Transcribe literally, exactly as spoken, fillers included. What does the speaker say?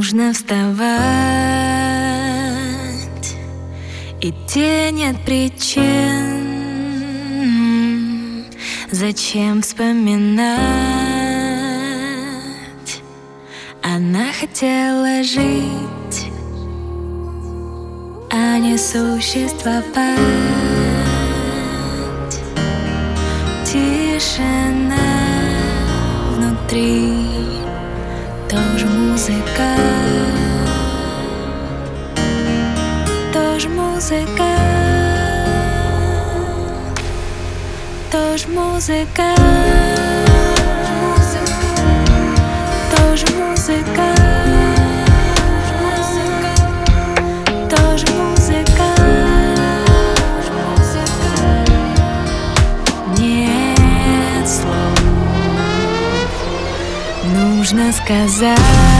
нужно вставать, идти нет причин. Зачем вспоминать? Она хотела жить, а не существовать. Тишина внутри, тоже музыка, тоже музыка, тоже музыка, тоже музыка, тоже музыка. Нет слов, нужно сказать.